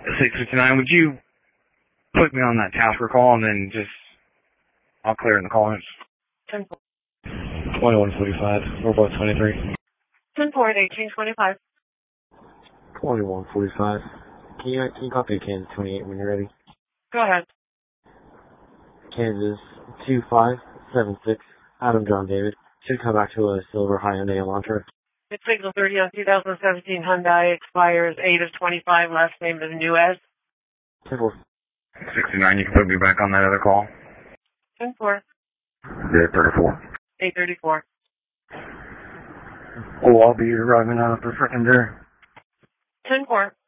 659, would you put me on that Tasker call and then I'll clear in the call. 2145, we're both 23. 10-4, 1825. 2145. Can you copy Kansas 28 when you're ready? Go ahead. Kansas 2576, Adam John David. Should come back to a silver Hyundai Elantra. It's signal 30 on 2017 Hyundai, expires 8 of 25, last name is Nuez. 10-4. 69, you can put me back on that other call. 10-4. Yeah, 34. 834. Oh, I'll be arriving out of the frickin' there. 10-4.